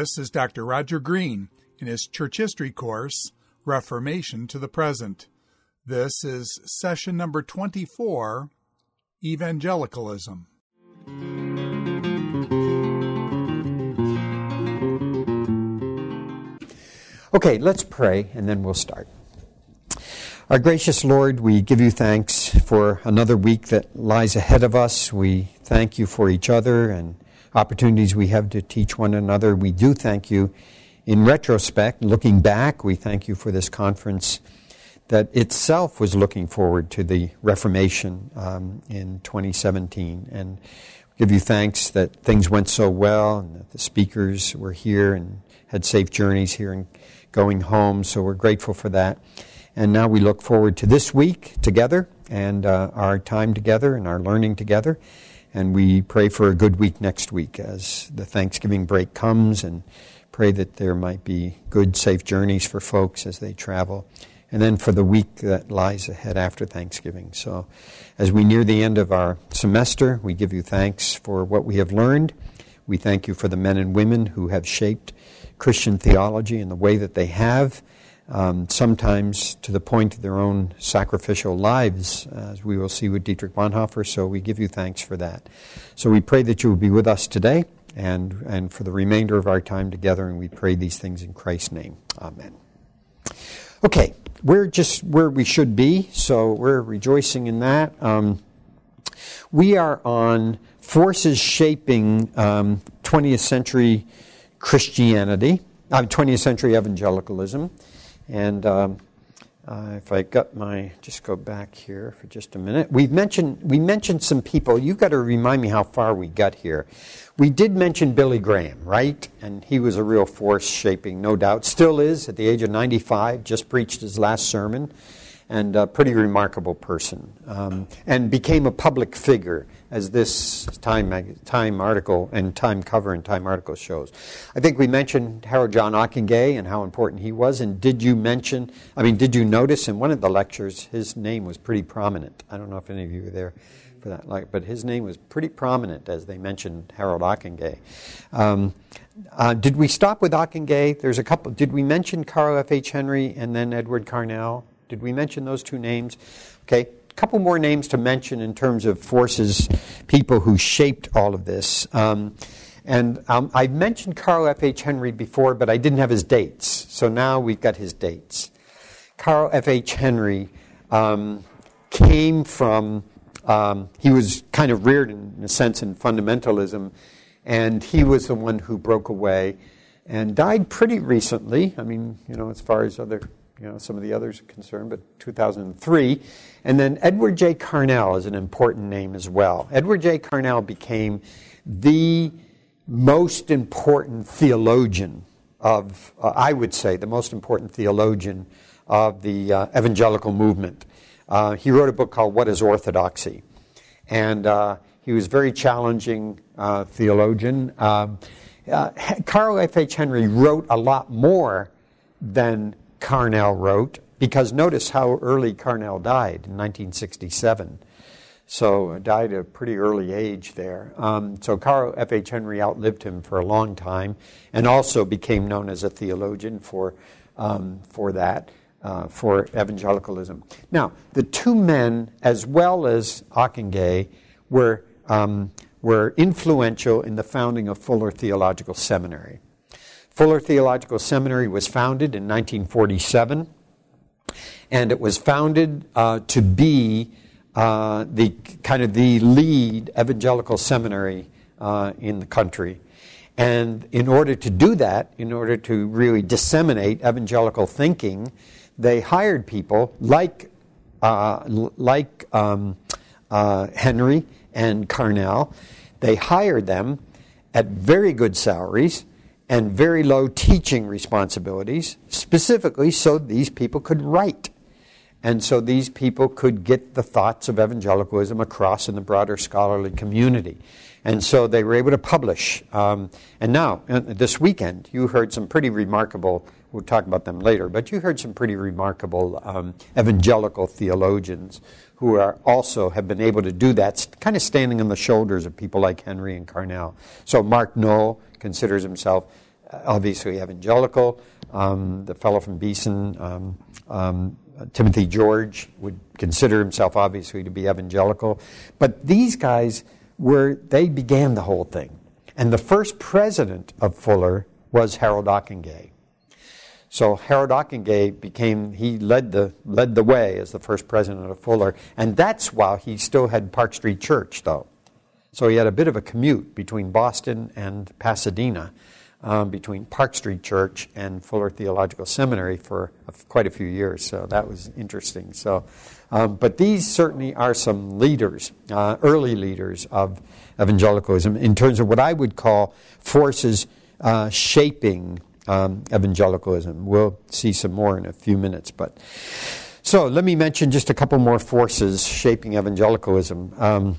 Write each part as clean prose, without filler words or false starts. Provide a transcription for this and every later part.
This is Dr. Roger Green in his Church History course, Reformation to the Present. This is session number 24, Evangelicalism. Okay, let's pray and then we'll start. Our gracious Lord, we give you thanks for another week that lies ahead of us. We thank you for each other and opportunities we have to teach one another. We do thank you in retrospect, looking back. We thank you for this conference that itself was looking forward to the Reformation in 2017. And we give you thanks that things went so well and that the speakers were here and had safe journeys here and going home. So we're grateful for that. And now we look forward to this week together and our time together and our learning together. And we pray for a good week next week as the Thanksgiving break comes, and pray that there might be good, safe journeys for folks as they travel. And then for the week that lies ahead after Thanksgiving. So as we near the end of our semester, we give you thanks for what we have learned. We thank you for the men and women who have shaped Christian theology in the way that they have, sometimes to the point of their own sacrificial lives, as we will see with Dietrich Bonhoeffer. So we give you thanks for that. So we pray that you will be with us today and for the remainder of our time together, and we pray these things in Christ's name. Amen. Okay, we're just where we should be, so we're rejoicing in that. We are on forces shaping 20th century Christianity, 20th century evangelicalism. And if I got just go back here for just a minute. We mentioned some people. You've got to remind me how far we got here. We did mention Billy Graham, right? And he was a real force shaping, no doubt. Still is at the age of 95, just preached his last sermon. And a pretty remarkable person. And became a public figure, as this Time article and Time cover and Time article shows. I think we mentioned Harold John Ockenga and how important he was. And did you notice in one of the lectures, his name was pretty prominent. I don't know if any of you were there for that, but his name was pretty prominent as they mentioned Harold Ockenga. Did we stop with Ockenga? There's a couple. Did we mention Carl F. H. Henry and then Edward Carnell? Did we mention those two names? Okay, a couple more names to mention in terms of forces, people who shaped all of this. I've mentioned Carl F. H. Henry before, but I didn't have his dates. So now we've got his dates. Carl F. H. Henry came from, he was kind of reared in a sense in fundamentalism, and he was the one who broke away and died pretty recently. I mean, as far as some of the others are concerned, but 2003. And then Edward J. Carnell is an important name as well. Edward J. Carnell became the most important theologian of, I would say, the most important theologian of the evangelical movement. He wrote a book called What is Orthodoxy? And he was a very challenging theologian. Carl F. H. Henry wrote a lot more than Carnell wrote, because notice how early Carnell died in 1967. So died at a pretty early age there. So Carl F. H. Henry outlived him for a long time, and also became known as a theologian for evangelicalism. Now, the two men, as well as Ockenga, were influential in the founding of Fuller Theological Seminary. Fuller Theological Seminary was founded in 1947, and it was founded to be the lead evangelical seminary in the country. And in order to do that, in order to really disseminate evangelical thinking, they hired people like Henry and Carnell. They hired them at very good salaries and very low teaching responsibilities, specifically so these people could write. And so these people could get the thoughts of evangelicalism across in the broader scholarly community. And so they were able to publish. And now, this weekend, you heard some pretty remarkable, we'll talk about them later, but you heard some pretty remarkable evangelical theologians who are also have been able to do that, kind of standing on the shoulders of people like Henry and Carnell. So Mark Knoll considers himself obviously evangelical. The fellow from Beeson, Timothy George, would consider himself obviously to be evangelical. But these guys they began the whole thing. And the first president of Fuller was Harold Ockenga. So Harold Ockenga he led the way as the first president of Fuller. And that's while he still had Park Street Church, though. So he had a bit of a commute between Boston and Pasadena, between Park Street Church and Fuller Theological Seminary for quite a few years. So that was interesting. So, but these certainly are some leaders, early leaders of evangelicalism in terms of what I would call forces shaping evangelicalism. We'll see some more in a few minutes. So let me mention just a couple more forces shaping evangelicalism.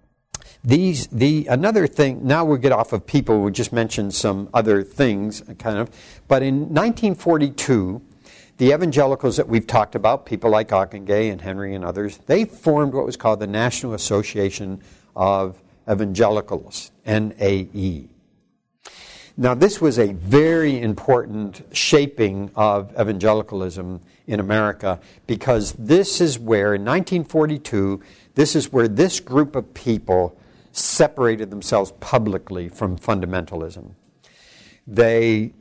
Another thing, now we'll get off of people, we'll just mention some other things, kind of. But in 1942, the evangelicals that we've talked about, people like Ockenga and Henry and others, they formed what was called the National Association of Evangelicals, NAE. Now, this was a very important shaping of evangelicalism in America, because this is where, in 1942, this is where this group of people separated themselves publicly from fundamentalism. They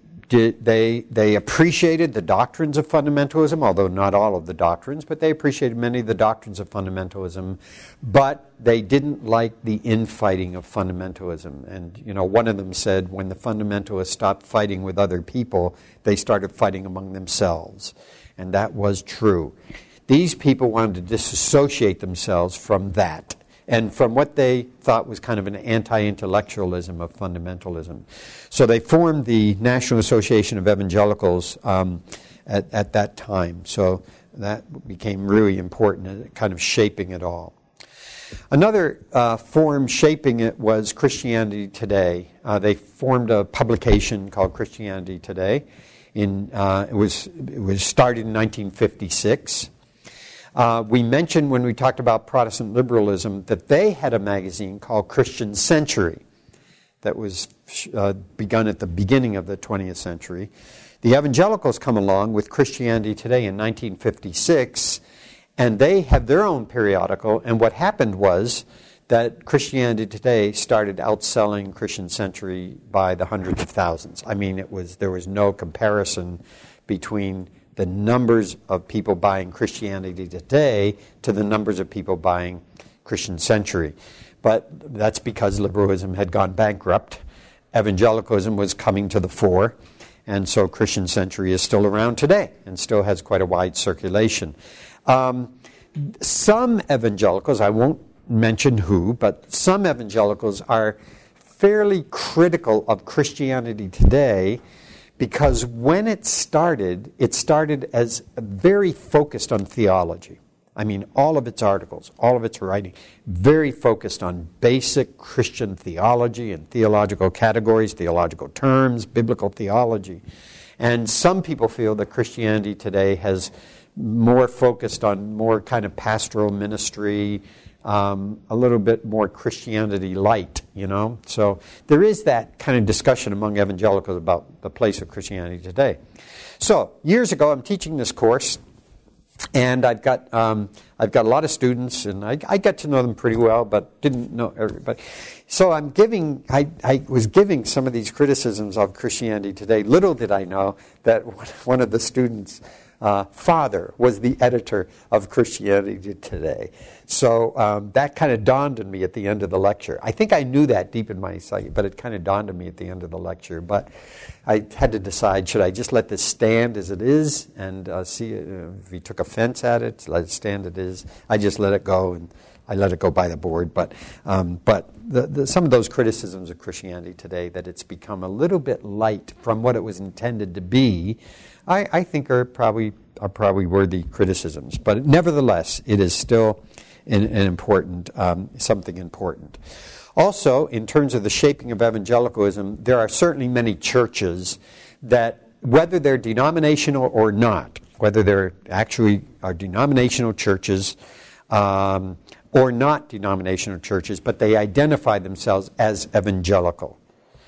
appreciated the doctrines of fundamentalism, although not all of the doctrines, but they appreciated many of the doctrines of fundamentalism, but they didn't like the infighting of fundamentalism. And, one of them said when the fundamentalists stopped fighting with other people, they started fighting among themselves. And that was true. These people wanted to disassociate themselves from that and from what they thought was kind of an anti-intellectualism of fundamentalism. So they formed the National Association of Evangelicals at that time. So that became really important, kind of shaping it all. Another form shaping it was Christianity Today. They formed a publication called Christianity Today. It was started in 1956. We mentioned when we talked about Protestant liberalism that they had a magazine called Christian Century that was begun at the beginning of the 20th century. The evangelicals come along with Christianity Today in 1956, and they have their own periodical, and what happened was that Christianity Today started outselling Christian Century by the hundreds of thousands. I mean, there was no comparison between the numbers of people buying Christianity Today to the numbers of people buying Christian Century. But that's because liberalism had gone bankrupt. Evangelicalism was coming to the fore. And so Christian Century is still around today and still has quite a wide circulation. Some evangelicals, I won't mention who, but some evangelicals are fairly critical of Christianity Today, because when it started as very focused on theology. I mean, all of its articles, all of its writing, very focused on basic Christian theology and theological categories, theological terms, biblical theology. And some people feel that Christianity Today has more focused on more kind of pastoral ministry, a little bit more Christianity light, So there is that kind of discussion among evangelicals about the place of Christianity Today. So years ago, I'm teaching this course, and I've got a lot of students, and I got to know them pretty well, but didn't know everybody. So I was giving some of these criticisms of Christianity Today. Little did I know that one of the students' father was the editor of Christianity Today. So that kind of dawned on me at the end of the lecture. I think I knew that deep in my psyche, but it kind of dawned on me at the end of the lecture. But I had to decide, should I just let this stand as it is and see if he took offense at it, let it stand as it is. I just let it go, and I let it go by the board. But some of those criticisms of Christianity Today, that it's become a little bit light from what it was intended to be, I think are probably worthy criticisms. But nevertheless, it is still an important something important. Also, in terms of the shaping of evangelicalism, there are certainly many churches that, whether they're denominational or not, whether they're actually are denominational churches or not denominational churches, but they identify themselves as evangelical.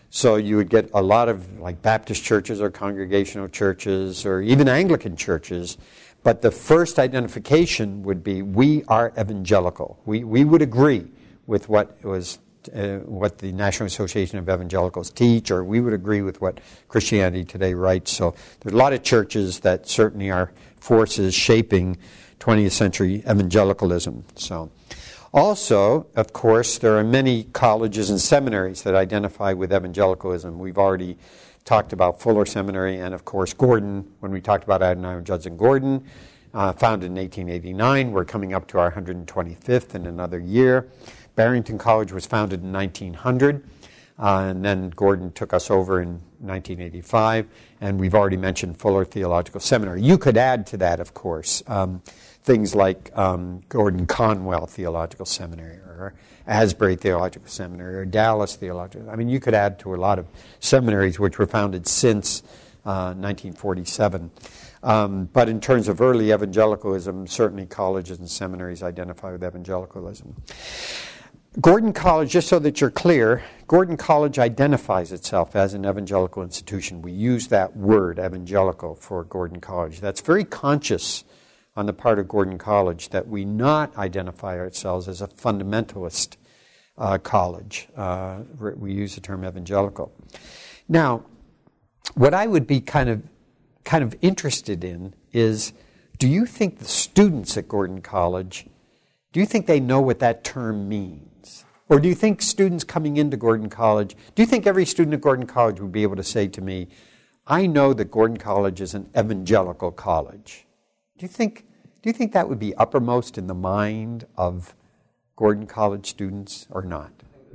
So you would get a lot of like Baptist churches or congregational churches or even Anglican churches. But the first identification would be, we are evangelical. We would agree with what the National Association of Evangelicals teach, or we would agree with what Christianity Today writes. So there's a lot of churches that certainly are forces shaping 20th century evangelicalism. So also, of course, there are many colleges and seminaries that identify with evangelicalism. We've already talked about Fuller Seminary and, of course, Gordon, when we talked about Adoniram Judson Gordon, founded in 1889. We're coming up to our 125th in another year. Barrington College was founded in 1900, and then Gordon took us over in 1985, and we've already mentioned Fuller Theological Seminary. You could add to that, of course, things like Gordon Conwell Theological Seminary, or Asbury Theological Seminary, or Dallas Theological. I mean, you could add to a lot of seminaries which were founded since 1947. But in terms of early evangelicalism, certainly colleges and seminaries identify with evangelicalism. Gordon College, just so that you're clear, Gordon College identifies itself as an evangelical institution. We use that word, evangelical, for Gordon College. That's very conscious on the part of Gordon College, that we not identify ourselves as a fundamentalist college. We use the term evangelical. Now, what I would be kind of interested in is, do you think the students at Gordon College, do you think they know what that term means? Or do you think students coming into Gordon College, do you think every student at Gordon College would be able to say to me, I know that Gordon College is an evangelical college? Do you think that would be uppermost in the mind of Gordon College students or not?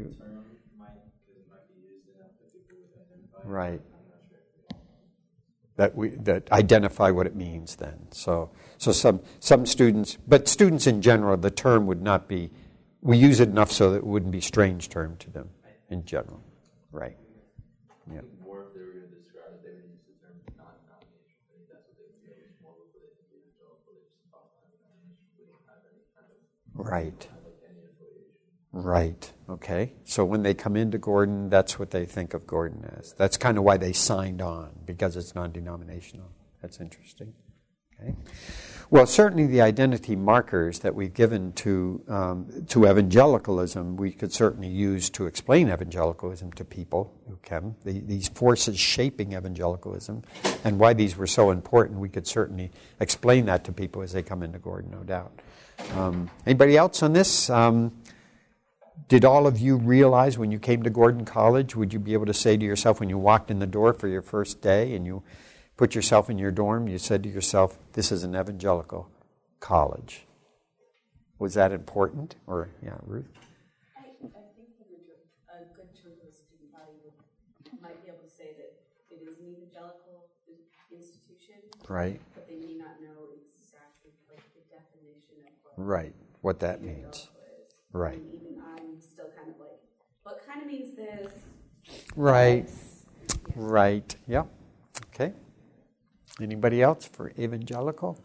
Right. That identify what it means then. So some students, but students in general, the term would not be, we use it enough so that it wouldn't be a strange term to them in general. Right. Yeah. More if they were going to describe it, they would use the term non-denomination. I think that's what they would use more with the evangelical, they just thought non-denomination wouldn't have any kind of, right. any affiliation. Right. Okay. So when they come into Gordon, that's what they think of Gordon as. That's kind of why they signed on, because it's non-denominational. That's interesting. Okay. Well, certainly the identity markers that we've given to evangelicalism, we could certainly use to explain evangelicalism to people who can. These forces shaping evangelicalism and why these were so important, we could certainly explain that to people as they come into Gordon, no doubt. Anybody else on this? Did all of you realize when you came to Gordon College, would you be able to say to yourself when you walked in the door for your first day and you put yourself in your dorm, you said to yourself, this is an evangelical college? Was that important? Or, yeah, Ruth? I think a good chunk of the student body might be able to say that it is an evangelical institution. Right. But they may not know exactly like the definition of what that means. Is. Right. And even I'm still kind of like, what kind of means this? Right. Yeah. Right. Yep. Okay. Anybody else for evangelical?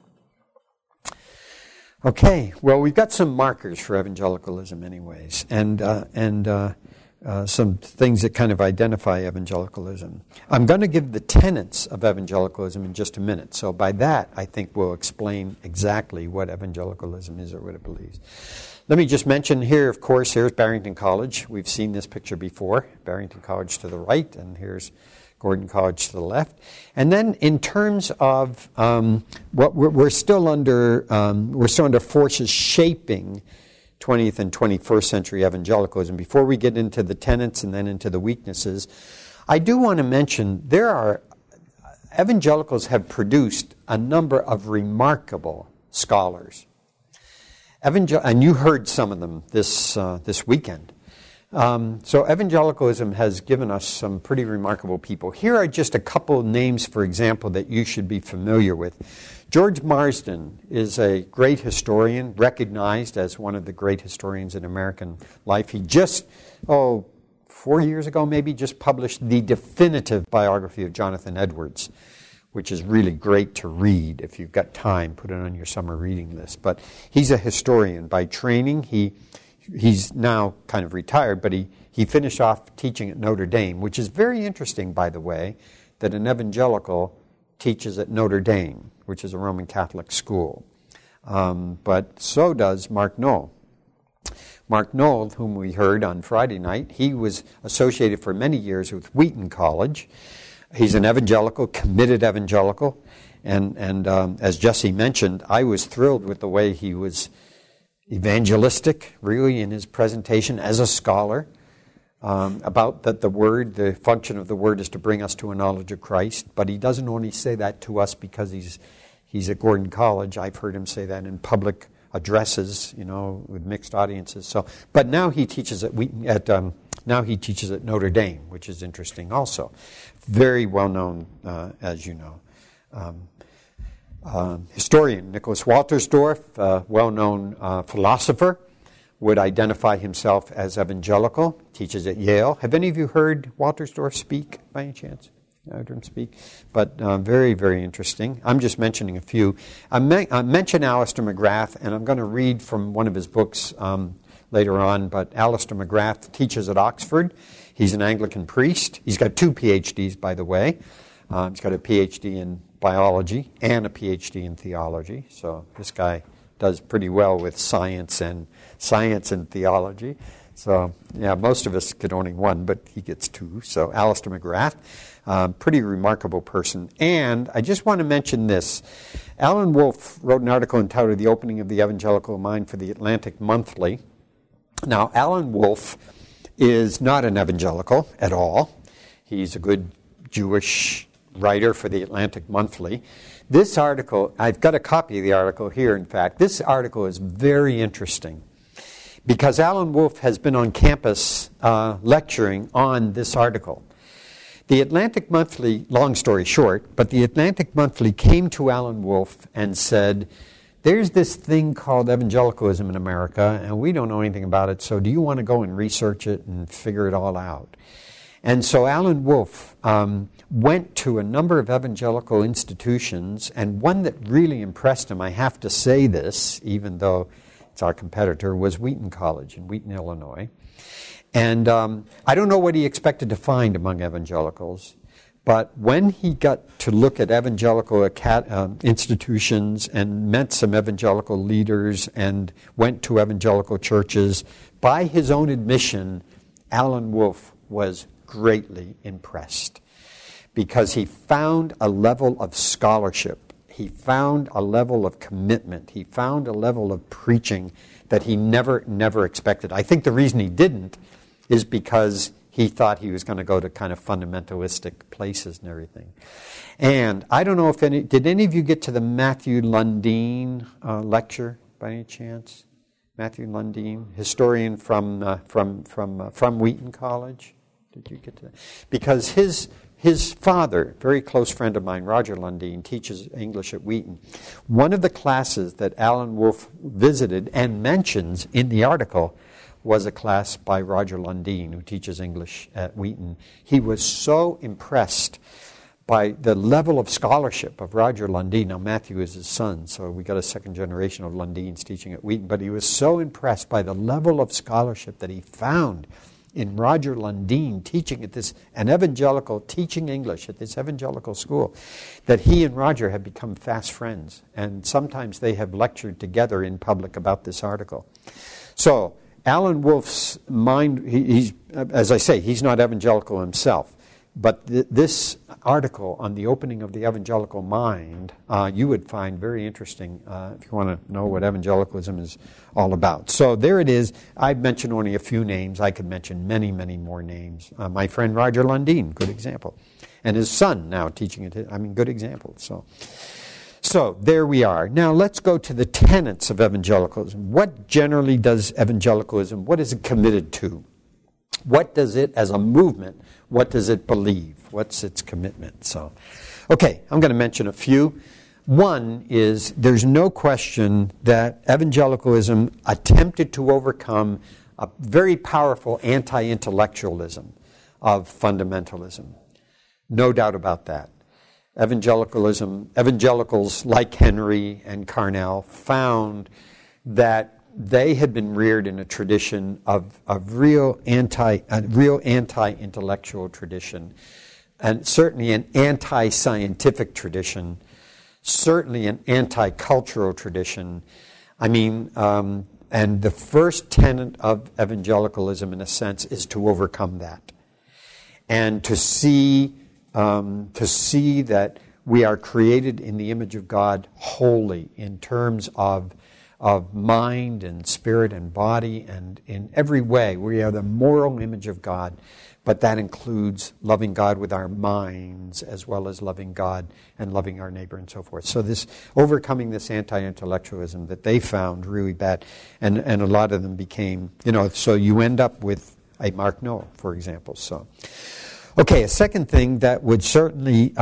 Okay. Well, we've got some markers for evangelicalism anyways, and some things that kind of identify evangelicalism. I'm going to give the tenets of evangelicalism in just a minute. So by that, I think we'll explain exactly what evangelicalism is or what it believes. Let me just mention here, of course, here's Barrington College. We've seen this picture before. Barrington College to the right, and here's Gordon College to the left. And then in terms of what we're still under forces shaping 20th and 21st century evangelicalism. Before we get into the tenets and then into the weaknesses, I do want to mention evangelicals have produced a number of remarkable scholars. And you heard some of them this weekend. So evangelicalism has given us some pretty remarkable people. Here are just a couple names, for example, that you should be familiar with. George Marsden is a great historian, recognized as one of the great historians in American life. He just, 4 years ago maybe, just published the definitive biography of Jonathan Edwards, which is really great to read. If you've got time, put it on your summer reading list. But he's a historian by training. He's now kind of retired, but he finished off teaching at Notre Dame, which is very interesting, by the way, that an evangelical teaches at Notre Dame, which is a Roman Catholic school. But so does Mark Knoll. Mark Knoll, whom we heard on Friday night, he was associated for many years with Wheaton College. He's an evangelical, committed evangelical. And as Jesse mentioned, I was thrilled with the way he was evangelistic, really, in his presentation as a scholar, about that the function of the Word is to bring us to a knowledge of Christ. But he doesn't only say that to us because he's at Gordon College. I've heard him say that in public addresses, with mixed audiences. So, but now he teaches at Notre Dame, which is interesting also. Very well known, as you know. Historian Nicholas Waltersdorf, well-known philosopher, would identify himself as evangelical, teaches at Yale. Have any of you heard Waltersdorf speak by any chance? I heard him speak. But very, very interesting. I'm just mentioning a few. I mentioned Alistair McGrath, and I'm going to read from one of his books later on, but Alistair McGrath teaches at Oxford. He's an Anglican priest. He's got 2 PhDs, by the way. He's got a PhD in biology and a PhD in theology. So this guy does pretty well with science and theology. So, yeah, most of us get only 1, but he gets 2. So Alistair McGrath, pretty remarkable person. And I just want to mention this. Alan Wolfe wrote an article entitled The Opening of the Evangelical Mind for the Atlantic Monthly. Now, Alan Wolfe is not an evangelical at all. He's a good Jewish writer for the Atlantic Monthly. This article, I've got a copy of the article here, in fact. This article is very interesting because Alan Wolfe has been on campus lecturing on this article. The Atlantic Monthly, long story short, but the Atlantic Monthly came to Alan Wolfe and said, there's this thing called evangelicalism in America, and we don't know anything about it, so do you want to go and research it and figure it all out? And so Alan Wolfe went to a number of evangelical institutions, and one that really impressed him, I have to say this, even though it's our competitor, was Wheaton College in Wheaton, Illinois. And I don't know what he expected to find among evangelicals, but when he got to look at evangelical institutions and met some evangelical leaders and went to evangelical churches, by his own admission, Alan Wolfe was greatly impressed because he found a level of scholarship, he found a level of commitment, he found a level of preaching that he never expected. I think the reason he didn't is because he thought he was going to go to kind of fundamentalistic places and everything. And I don't know if did any of you get to the Matthew Lundeen lecture by any chance? Matthew Lundeen, historian from Wheaton College. Did you get to that? Because his father, very close friend of mine, Roger Lundeen, teaches English at Wheaton. One of the classes that Alan Wolfe visited and mentions in the article was a class by Roger Lundeen, who teaches English at Wheaton. He was so impressed by the level of scholarship of Roger Lundeen. Now, Matthew is his son, so we got a second generation of Lundeens teaching at Wheaton, but he was so impressed by the level of scholarship that he found in Roger Lundeen teaching at an evangelical, teaching English at this evangelical school, that he and Roger have become fast friends. And sometimes they have lectured together in public about this article. So, Alan Wolfe's mind, he's, as I say, he's not evangelical himself. But this article on the opening of the evangelical mind, you would find very interesting if you want to know what evangelicalism is all about. So there it is. I've mentioned only a few names. I could mention many, many more names. My friend Roger Lundeen, good example. And his son now teaching it. Good example. So there we are. Now let's go to the tenets of evangelicalism. What generally does evangelicalism, what is it committed to? What does it, as a movement, what does it believe? What's its commitment? So, okay, I'm going to mention a few. One is there's no question that evangelicalism attempted to overcome a very powerful anti-intellectualism of fundamentalism. No doubt about that. Evangelicals like Henry and Carnell found that they had been reared in a tradition of real anti-intellectual tradition, and certainly an anti-scientific tradition, certainly an anti-cultural tradition. I mean, and the first tenet of evangelicalism, in a sense, is to overcome that, and to see that we are created in the image of God wholly in terms of mind and spirit and body, and in every way we are the moral image of God. But that includes loving God with our minds as well as loving God and loving our neighbor and so forth. So this overcoming this anti-intellectualism that they found really bad, and a lot of them became, so you end up with a Mark Noll, for example. So, okay, a second thing that would certainly,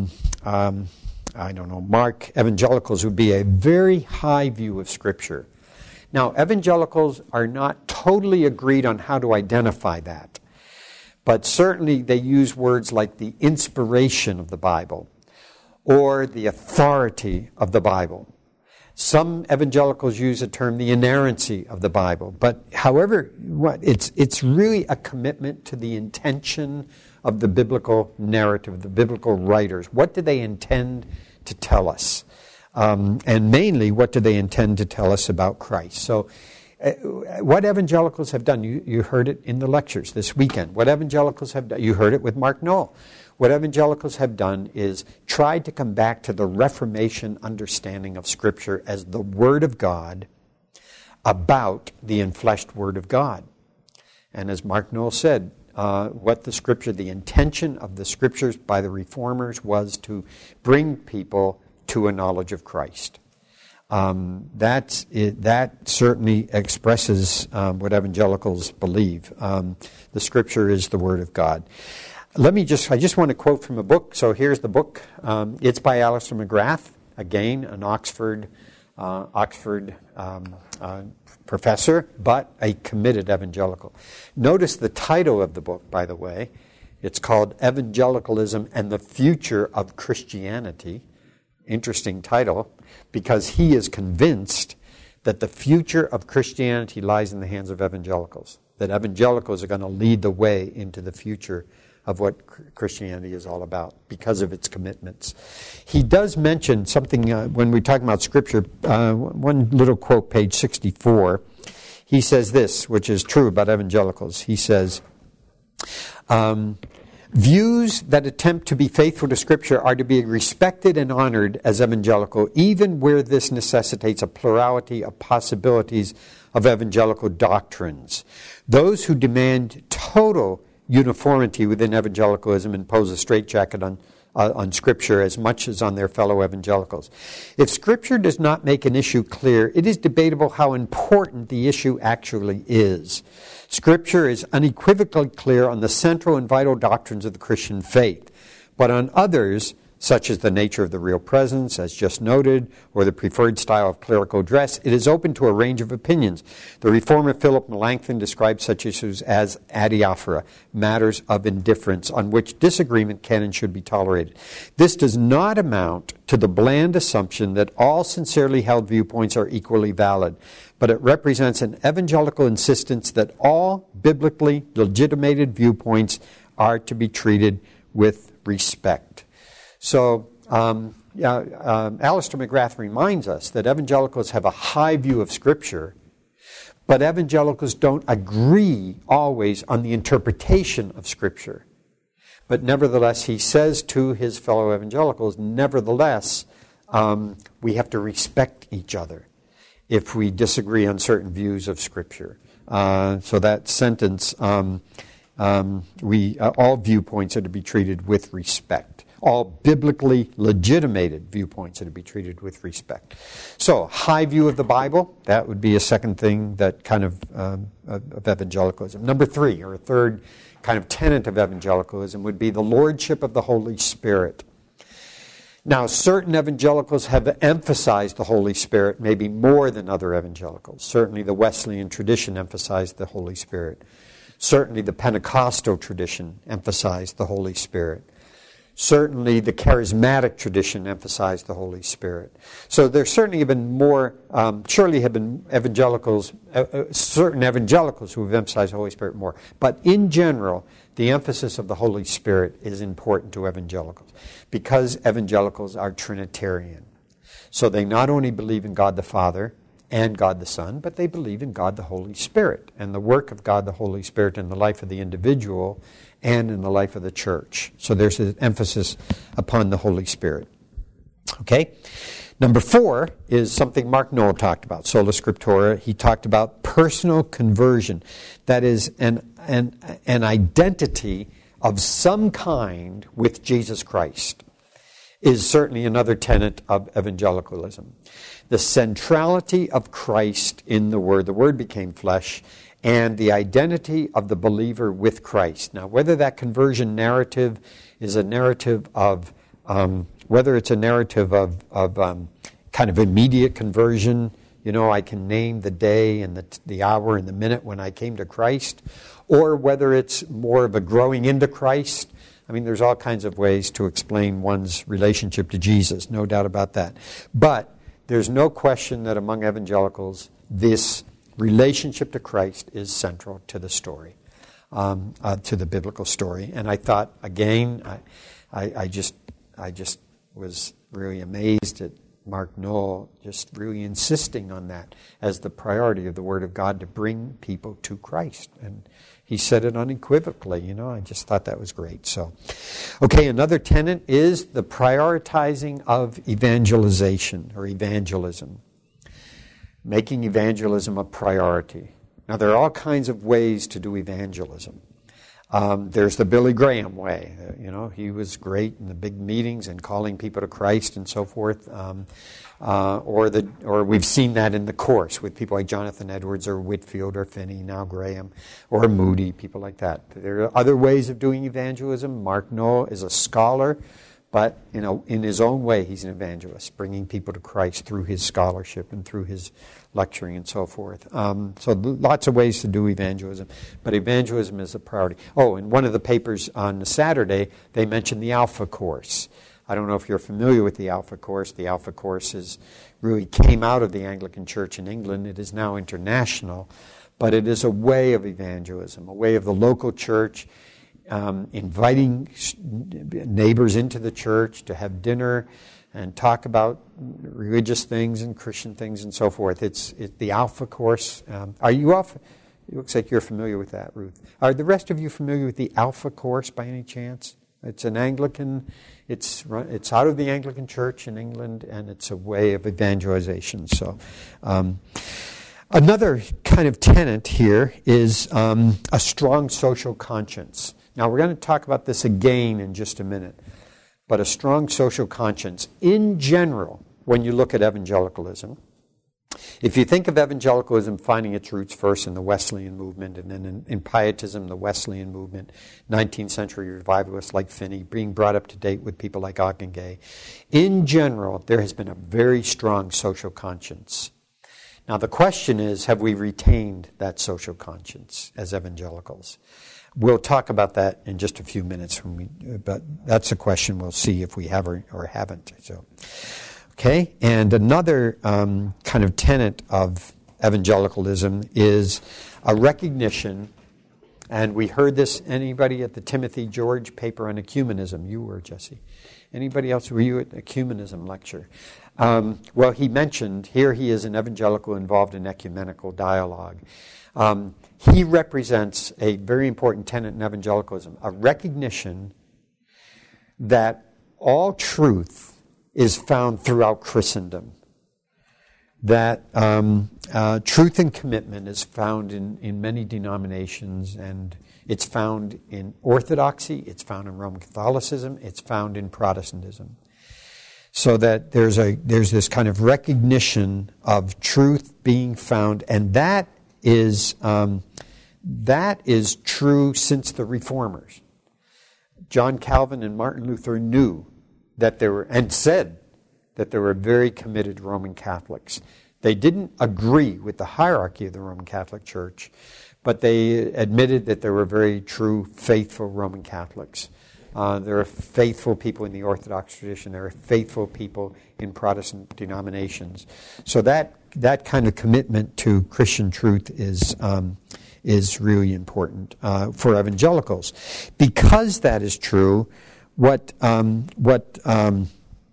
mark evangelicals would be a very high view of Scripture. Now, evangelicals are not totally agreed on how to identify that. But certainly they use words like the inspiration of the Bible or the authority of the Bible. Some evangelicals use the term the inerrancy of the Bible. But however, it's really a commitment to the intention of the biblical narrative, the biblical writers. What do they intend to tell us? And mainly, what do they intend to tell us about Christ? So what evangelicals have done, you heard it in the lectures this weekend. What evangelicals have done, you heard it with Mark Noll. What evangelicals have done is tried to come back to the Reformation understanding of Scripture as the Word of God about the enfleshed Word of God. And as Mark Noll said, what the Scripture, the intention of the Scriptures by the Reformers was to bring people to a knowledge of Christ. That certainly expresses what evangelicals believe. The Scripture is the Word of God. I just want to quote from a book. So here's the book. It's by Alister McGrath, again, an Oxford professor, but a committed evangelical. Notice the title of the book, by the way. It's called Evangelicalism and the Future of Christianity. Interesting title, because he is convinced that the future of Christianity lies in the hands of evangelicals, that evangelicals are going to lead the way into the future of what Christianity is all about because of its commitments. He does mention something when we're talking about Scripture, one little quote, page 64. He says this, which is true about evangelicals. He says, views that attempt to be faithful to Scripture are to be respected and honored as evangelical, even where this necessitates a plurality of possibilities of evangelical doctrines. Those who demand total uniformity within evangelicalism impose a straitjacket on Scripture as much as on their fellow evangelicals. If Scripture does not make an issue clear, it is debatable how important the issue actually is. Scripture is unequivocally clear on the central and vital doctrines of the Christian faith, but on others, such as the nature of the real presence, as just noted, or the preferred style of clerical dress, it is open to a range of opinions. The reformer Philip Melanchthon describes such issues as adiaphora, matters of indifference, on which disagreement can and should be tolerated. This does not amount to the bland assumption that all sincerely held viewpoints are equally valid, but it represents an evangelical insistence that all biblically legitimated viewpoints are to be treated with respect. So, Alister McGrath reminds us that evangelicals have a high view of Scripture, but evangelicals don't agree always on the interpretation of Scripture. But nevertheless, he says to his fellow evangelicals, nevertheless, we have to respect each other if we disagree on certain views of Scripture. So that sentence, all viewpoints are to be treated with respect. All biblically legitimated viewpoints are to be treated with respect. So, high view of the Bible, that would be a second thing that kind of evangelicalism. Number 3, or a third kind of tenet of evangelicalism, would be the lordship of the Holy Spirit. Now, certain evangelicals have emphasized the Holy Spirit maybe more than other evangelicals. Certainly the Wesleyan tradition emphasized the Holy Spirit. Certainly the Pentecostal tradition emphasized the Holy Spirit. Certainly the charismatic tradition emphasized the Holy Spirit. So there certainly have been more, surely have been evangelicals, certain evangelicals who have emphasized the Holy Spirit more. But in general, the emphasis of the Holy Spirit is important to evangelicals because evangelicals are Trinitarian. So they not only believe in God the Father and God the Son, but they believe in God the Holy Spirit and the work of God the Holy Spirit in the life of the individual and in the life of the church. So there's an emphasis upon the Holy Spirit. Okay? Number 4 is something Mark Noll talked about, Sola Scriptura. He talked about personal conversion. That is an identity of some kind with Jesus Christ is certainly another tenet of evangelicalism. The centrality of Christ in the Word. The Word became flesh, and the identity of the believer with Christ. Now, whether that conversion narrative is a narrative of, whether it's a narrative of kind of immediate conversion, you know, I can name the day and the hour and the minute when I came to Christ, or whether it's more of a growing into Christ. I mean, there's all kinds of ways to explain one's relationship to Jesus, no doubt about that. But there's no question that among evangelicals, this relationship to Christ is central to the story, to the biblical story. And I thought, again, I just was really amazed at Mark Noll just really insisting on that as the priority of the Word of God to bring people to Christ. And he said it unequivocally, you know. I just thought that was great. So, okay, another tenet is the prioritizing of evangelization or evangelism. Making evangelism a priority. Now, there are all kinds of ways to do evangelism. There's the Billy Graham way. You know, he was great in the big meetings and calling people to Christ and so forth. Or we've seen that in the course with people like Jonathan Edwards or Whitfield or Finney, now Graham, or Moody, people like that. There are other ways of doing evangelism. Mark Noll is a scholar, but you know, in his own way, he's an evangelist, bringing people to Christ through his scholarship and through his lecturing and so forth. So lots of ways to do evangelism, but evangelism is a priority. Oh, in one of the papers on Saturday, they mentioned the Alpha Course. I don't know if you're familiar with the Alpha Course. The Alpha Course really came out of the Anglican Church in England. It is now international, but it is a way of evangelism, a way of the local church inviting neighbors into the church to have dinner and talk about religious things and Christian things and so forth. It's the Alpha Course. Are you off? It looks like you're familiar with that, Ruth. Are the rest of you familiar with the Alpha Course by any chance? It's an Anglican. It's out of the Anglican Church in England, and it's a way of evangelization. So, another kind of tenet here is a strong social conscience. Now, we're going to talk about this again in just a minute. But a strong social conscience, in general, when you look at evangelicalism, if you think of evangelicalism finding its roots first in the Wesleyan movement and then in Pietism, the Wesleyan movement, 19th century revivalists like Finney, being brought up to date with people like Ogden Gay, in general, there has been a very strong social conscience. Now, the question is, have we retained that social conscience as evangelicals? We'll talk about that in just a few minutes, but that's a question we'll see if we have or haven't. So, okay, and another kind of tenet of evangelicalism is a recognition, and we heard this, anybody at the Timothy George paper on ecumenism? You were, Jesse. Anybody else? Were you at the ecumenism lecture? Well, he mentioned, here he is an evangelical involved in ecumenical dialogue. He represents a very important tenet in evangelicalism, a recognition that all truth is found throughout Christendom. That truth and commitment is found in many denominations, and it's found in Orthodoxy, it's found in Roman Catholicism, it's found in Protestantism. So that there's this kind of recognition of truth being found, and that is true since the Reformers. John Calvin and Martin Luther knew that there were, and said that there were very committed Roman Catholics. They didn't agree with the hierarchy of the Roman Catholic Church, but they admitted that there were very true, faithful Roman Catholics. There are faithful people in the Orthodox tradition. There are faithful people in Protestant denominations. So that kind of commitment to Christian truth is really important for evangelicals. Because that is true, what Alistair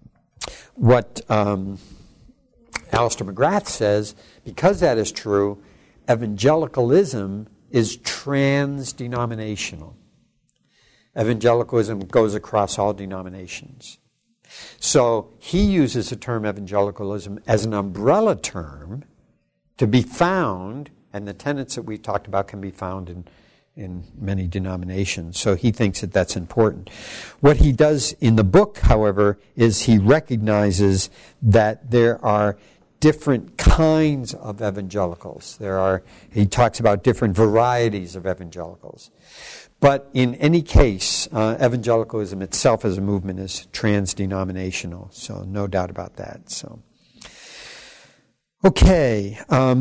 McGrath says, because that is true, evangelicalism is trans-denominational. Evangelicalism goes across all denominations. So he uses the term evangelicalism as an umbrella term to be found, and the tenets that we talked about can be found in many denominations. So he thinks that that's important. What he does in the book, however, is he recognizes that there are different kinds of evangelicals. He talks about different varieties of evangelicals. But in any case, evangelicalism itself as a movement is trans-denominational, so no doubt about that. So, okay,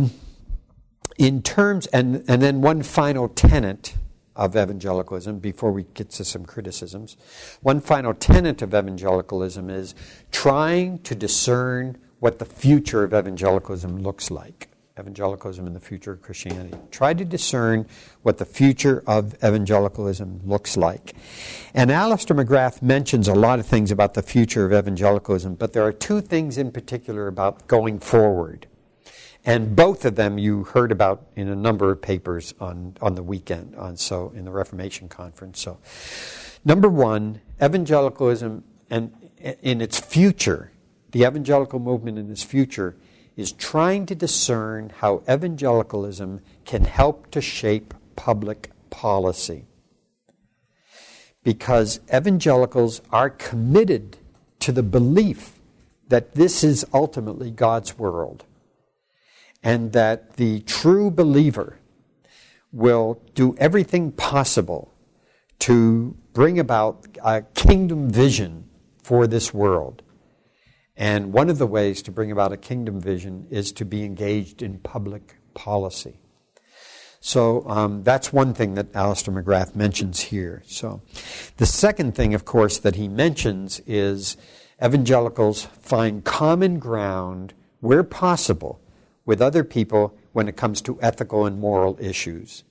in terms, and then one final tenet of evangelicalism before we get to some criticisms. One final tenet of evangelicalism is trying to discern what the future of evangelicalism looks like. Evangelicalism and the future of Christianity. Try to discern what the future of evangelicalism looks like. And Alistair McGrath mentions a lot of things about the future of evangelicalism, but there are two things in particular about going forward. And both of them you heard about in a number of papers on the weekend, in the Reformation Conference. So, number one, evangelicalism and in its future, the evangelical movement in its future is trying to discern how evangelicalism can help to shape public policy. Because evangelicals are committed to the belief that this is ultimately God's world, and that the true believer will do everything possible to bring about a kingdom vision for this world. And one of the ways to bring about a kingdom vision is to be engaged in public policy. So that's one thing that Alistair McGrath mentions here. So the second thing, of course, that he mentions is evangelicals find common ground where possible with other people when it comes to ethical and moral issues.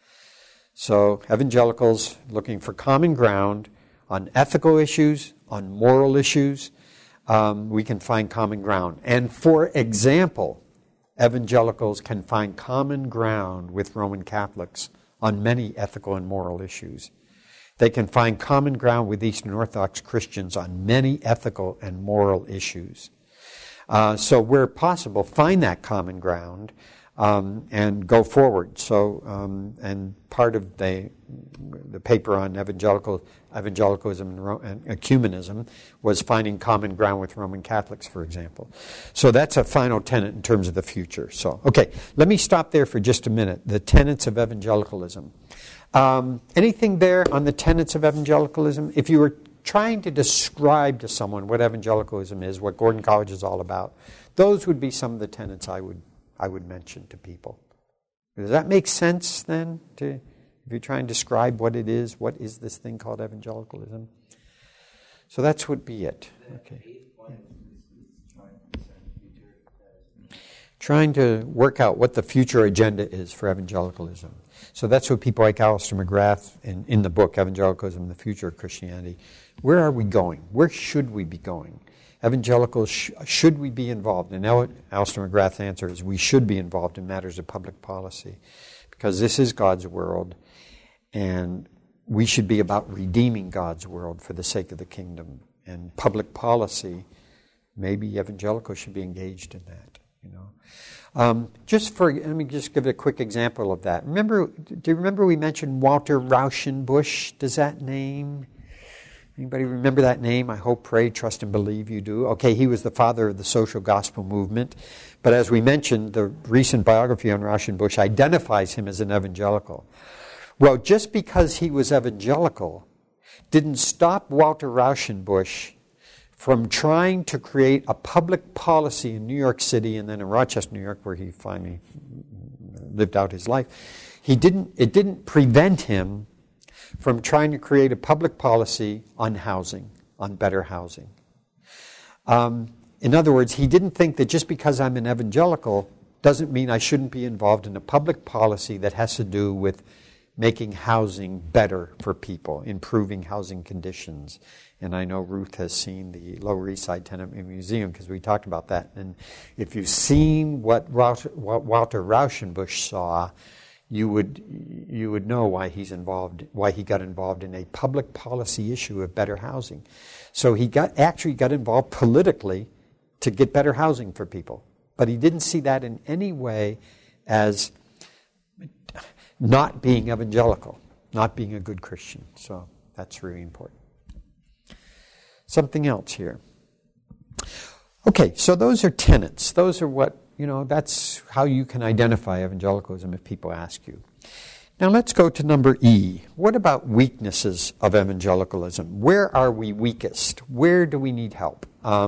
So evangelicals looking for common ground on ethical issues, on moral issues, we can find common ground. And for example, evangelicals can find common ground with Roman Catholics on many ethical and moral issues. They can find common ground with Eastern Orthodox Christians on many ethical and moral issues. So where possible, find that common ground and go forward. So, and part of the paper on evangelicalism and ecumenism was finding common ground with Roman Catholics, for example. So that's a final tenet in terms of the future. So, okay, let me stop there for just a minute. The tenets of evangelicalism. Anything there on the tenets of evangelicalism? If you were trying to describe to someone what evangelicalism is, what Gordon College is all about, those would be some of the tenets I would mention to people. Does that make sense then? If you try and describe what it is, what is this thing called evangelicalism? So that would be it. Okay. Trying to work out what the future agenda is for evangelicalism. So that's what people like Alistair McGrath in the book, Evangelicalism and the Future of Christianity. Where are we going? Where should we be going? Evangelicals, should we be involved? And Alistair McGrath's answer is we should be involved in matters of public policy because this is God's world and we should be about redeeming God's world for the sake of the kingdom. And public policy, maybe evangelicals should be engaged in that, you know. Let me just give a quick example of that. Do you remember we mentioned Walter Rauschenbusch? Does that name? Anybody remember that name? I hope, pray, trust, and believe you do. Okay, he was the father of the social gospel movement. But as we mentioned, the recent biography on Rauschenbusch identifies him as an evangelical. Well, just because he was evangelical didn't stop Walter Rauschenbusch from trying to create a public policy in New York City and then in Rochester, New York, where he finally lived out his life. It didn't prevent him from trying to create a public policy on housing, on better housing. In other words, he didn't think that just because I'm an evangelical doesn't mean I shouldn't be involved in a public policy that has to do with making housing better for people, improving housing conditions. And I know Ruth has seen the Lower East Side Tenement Museum because we talked about that. And if you've seen what Walter Rauschenbusch saw, you would know why why he got involved in a public policy issue of better housing. So he actually got involved politically to get better housing for people. But he didn't see that in any way as not being evangelical, not being a good Christian. So that's really important. Something else here. Okay, so those are tenets. Those are what, that's how you can identify evangelicalism if people ask you. Now let's go to number E. What about weaknesses of evangelicalism? Where are we weakest? Where do we need help?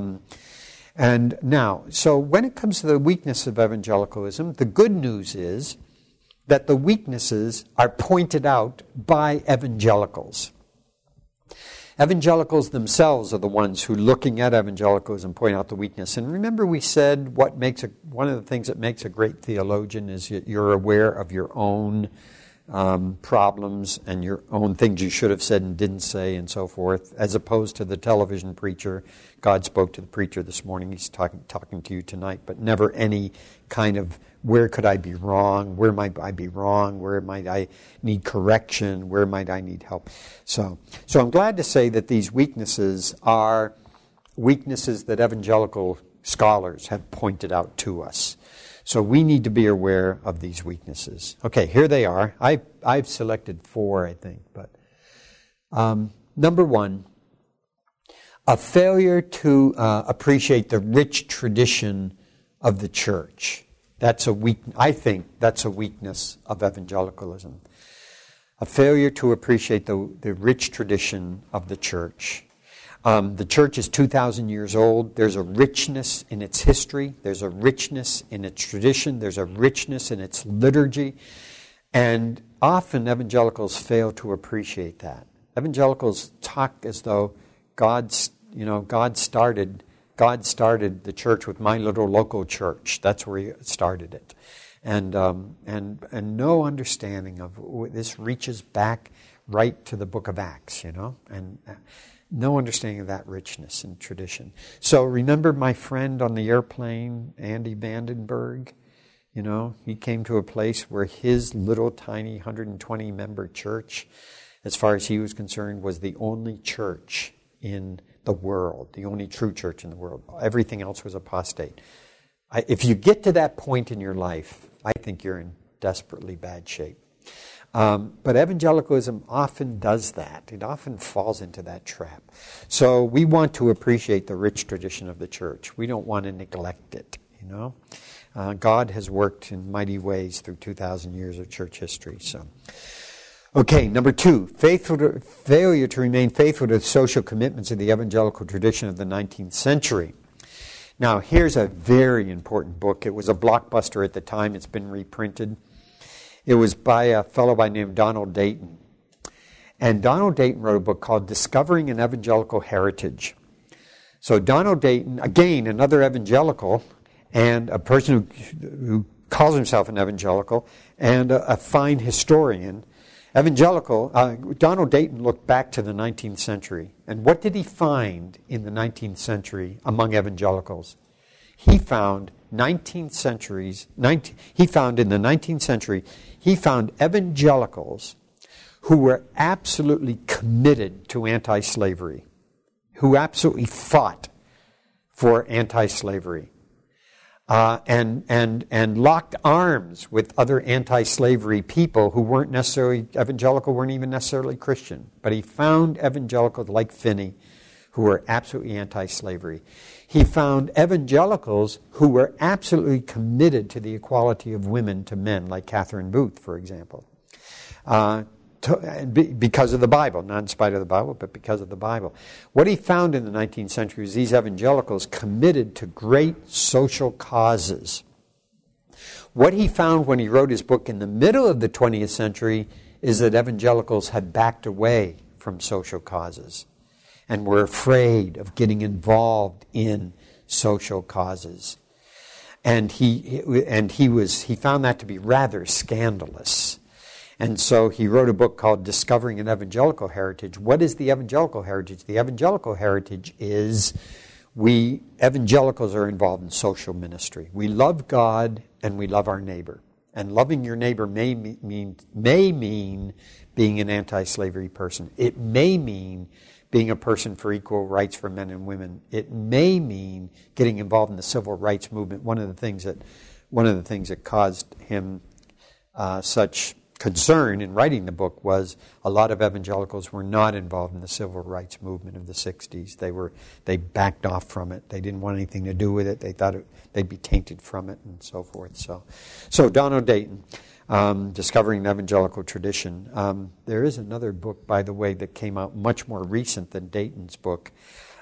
And now, so when it comes to the weakness of evangelicalism, the good news is that the weaknesses are pointed out by evangelicals. Evangelicals themselves are the ones who, looking at evangelicalism, point out the weakness. And remember we said one of the things that makes a great theologian is you're aware of your own problems and your own things you should have said and didn't say and so forth, as opposed to the television preacher. God spoke to the preacher this morning. He's talking to you tonight, but never any kind of where could I be wrong? Where might I be wrong? Where might I need correction? Where might I need help? So I'm glad to say that these weaknesses are weaknesses that evangelical scholars have pointed out to us. So we need to be aware of these weaknesses. Okay, here they are. I've selected 4, I think. But number 1, a failure to appreciate the rich tradition of the church. I think that's a weakness of evangelicalism. A failure to appreciate the rich tradition of the church. The church is 2,000 years old. There's a richness in its history. There's a richness in its tradition. There's a richness in its liturgy. And often evangelicals fail to appreciate that. Evangelicals talk as though God started the church with my little local church. That's where he started it. And no understanding of this reaches back right to the book of Acts, and no understanding of that richness and tradition. So remember my friend on the airplane, Andy Vandenberg? He came to a place where his little tiny 120-member church, as far as he was concerned, was the only church in the world, the only true church in the world. Everything else was apostate. If you get to that point in your life, I think you're in desperately bad shape. But evangelicalism often does that. It often falls into that trap. So we want to appreciate the rich tradition of the church. We don't want to neglect it, God has worked in mighty ways through 2,000 years of church history. So, okay, number 2, failure to remain faithful to the social commitments of the evangelical tradition of the 19th century. Now, here's a very important book. It was a blockbuster at the time. It's been reprinted. It was by a fellow by the name of Donald Dayton. And Donald Dayton wrote a book called Discovering an Evangelical Heritage. So Donald Dayton, again, another evangelical, and a person who calls himself an evangelical, and a fine historian. Donald Dayton looked back to the 19th century. And what did he find in the 19th century among evangelicals? He found in the 19th century, he found evangelicals who were absolutely committed to anti-slavery, who absolutely fought for anti-slavery, and locked arms with other anti-slavery people who weren't necessarily evangelical, weren't even necessarily Christian. But he found evangelicals like Finney who were absolutely anti-slavery. He found evangelicals who were absolutely committed to the equality of women to men, like Catherine Booth, for example. Because of the Bible, not in spite of the Bible, but because of the Bible. What he found in the 19th century was these evangelicals committed to great social causes. What he found when he wrote his book in the middle of the 20th century is that evangelicals had backed away from social causes and were afraid of getting involved in social causes. And he found that to be rather scandalous. And so he wrote a book called Discovering an Evangelical Heritage. What is the evangelical heritage? The evangelical heritage is we evangelicals are involved in social ministry. We love God and we love our neighbor. And loving your neighbor may mean being an anti-slavery person. It may mean being a person for equal rights for men and women. It may mean getting involved in the civil rights movement. One of the things that caused him such concern in writing the book was a lot of evangelicals were not involved in the civil rights movement of the 60s. They backed off from it. They didn't want anything to do with it. They thought they'd be tainted from it and so forth. So Donald Dayton, Discovering an Evangelical Tradition. There is another book, by the way, that came out much more recent than Dayton's book.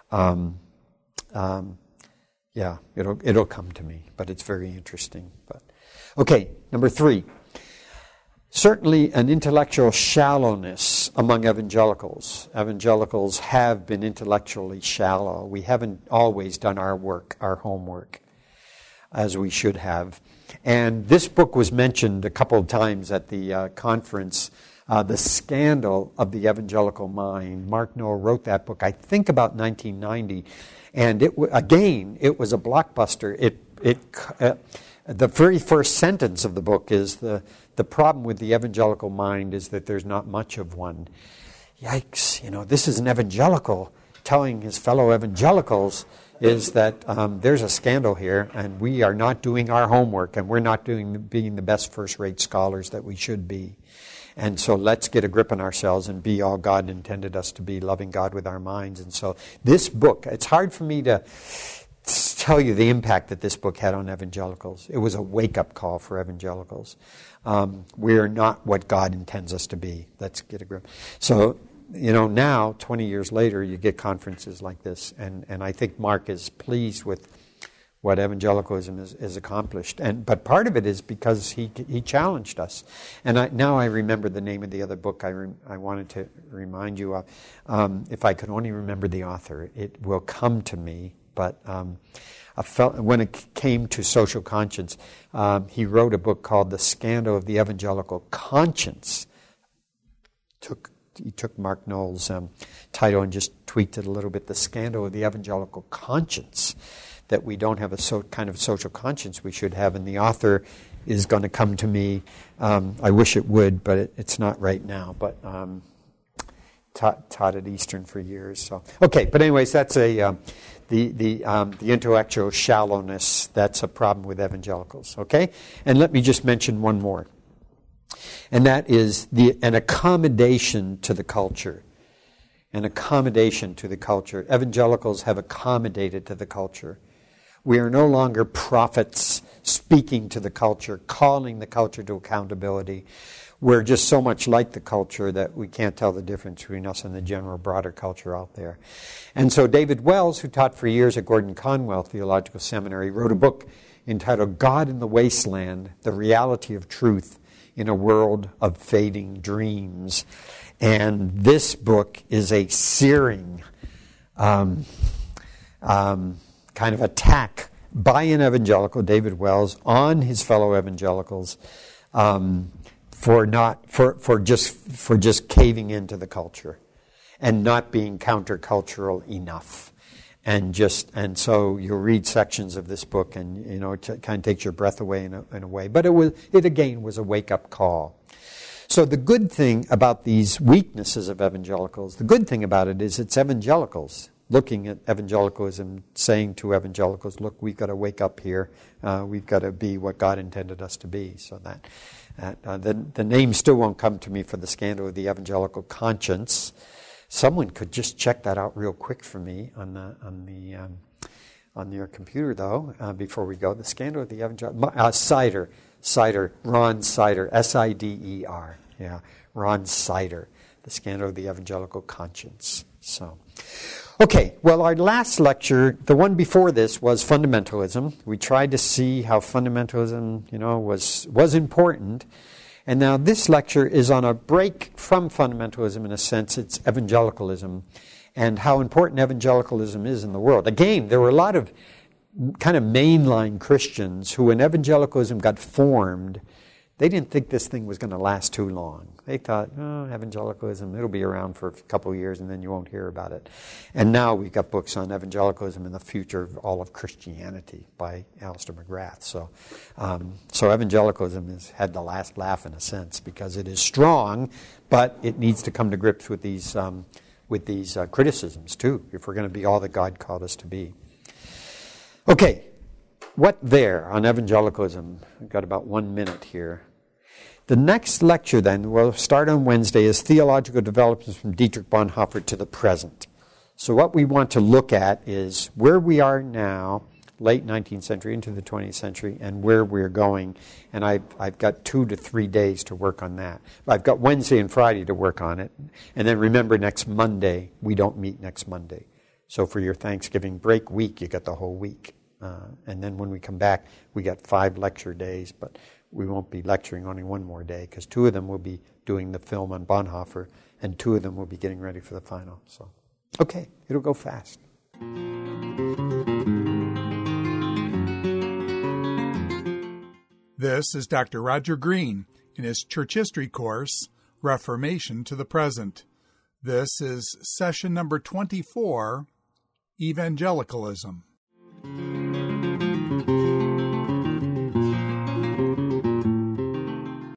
It'll come to me, but it's very interesting. But okay, number 3. Certainly an intellectual shallowness among evangelicals. Evangelicals have been intellectually shallow. We haven't always done our work, our homework, as we should have. And this book was mentioned a couple of times at the conference, The Scandal of the Evangelical Mind. Mark Noll wrote that book, I think about 1990. And it was a blockbuster. The very first sentence of the book is the problem with the evangelical mind is that there's not much of one. Yikes, this is an evangelical telling his fellow evangelicals is that there's a scandal here and we are not doing our homework and we're not being the best first-rate scholars that we should be. And so let's get a grip on ourselves and be all God intended us to be, loving God with our minds. And so this book, it's hard for me to tell you the impact that this book had on evangelicals. It was a wake-up call for evangelicals. We are not what God intends us to be. Let's get a grip. So, now, 20 years later, you get conferences like this, and I think Mark is pleased with what evangelicalism is accomplished. But part of it is because he challenged us. And now I remember the name of the other book I wanted to remind you of. If I could only remember the author, it will come to me. But when it came to social conscience, he wrote a book called The Scandal of the Evangelical Conscience. He took Mark Noll's title and just tweaked it a little bit. The Scandal of the Evangelical Conscience, that we don't have a kind of social conscience we should have. And the author is going to come to me. I wish it would, but it's not right now. But taught at Eastern for years. So okay, but anyways, that's the intellectual shallowness. That's a problem with evangelicals. Okay, and let me just mention one more, and that is an accommodation to the culture. An accommodation to the culture. Evangelicals have accommodated to the culture. We are no longer prophets speaking to the culture, calling the culture to accountability. We're just so much like the culture that we can't tell the difference between us and the general broader culture out there. And so David Wells, who taught for years at Gordon Conwell Theological Seminary, wrote a book entitled God in the Wasteland, The Reality of Truth in a World of Fading Dreams. And this book is a searing kind of attack by an evangelical, David Wells, on his fellow evangelicals for just caving into the culture and not being countercultural enough. And so you'll read sections of this book, and it kind of takes your breath away in a way. But it again was a wake-up call. So the good thing about these weaknesses of evangelicals, the good thing about it is it's evangelicals looking at evangelicalism, saying to evangelicals, look, we've got to wake up here. We've got to be what God intended us to be. So the name still won't come to me for The Scandal of the Evangelical Conscience. Someone could just check that out real quick for me on your computer, though, before we go. The Scandal of the Evangelical... Sider, Ron Sider, S-I-D-E-R. Yeah, Ron Sider, The Scandal of the Evangelical Conscience. So, okay, well, our last lecture, the one before this, was fundamentalism. We tried to see how fundamentalism, was important. And now this lecture is on a break from fundamentalism in a sense. It's evangelicalism and how important evangelicalism is in the world. Again, there were a lot of kind of mainline Christians who, when evangelicalism got formed, they didn't think this thing was going to last too long. They thought, evangelicalism, it'll be around for a couple of years and then you won't hear about it. And now we've got books on evangelicalism and the future of all of Christianity by Alistair McGrath. So evangelicalism has had the last laugh in a sense because it is strong, but it needs to come to grips with these criticisms too, if we're going to be all that God called us to be. Okay, what there on evangelicalism? I've got about 1 minute here. The next lecture then, we'll start on Wednesday, is Theological Developments from Dietrich Bonhoeffer to the Present. So what we want to look at is where we are now, late 19th century into the 20th century, and where we're going. And I've got 2 to 3 days to work on that. I've got Wednesday and Friday to work on it. And then remember, next Monday, we don't meet next Monday. So for your Thanksgiving break week, you got the whole week. And then when we come back, we got 5 lecture days, but we won't be lecturing only 1 more day because 2 of them will be doing the film on Bonhoeffer and 2 of them will be getting ready for the final. So, okay, it'll go fast. This is Dr. Roger Green in his church history course, Reformation to the Present. This is session number 24, Evangelicalism.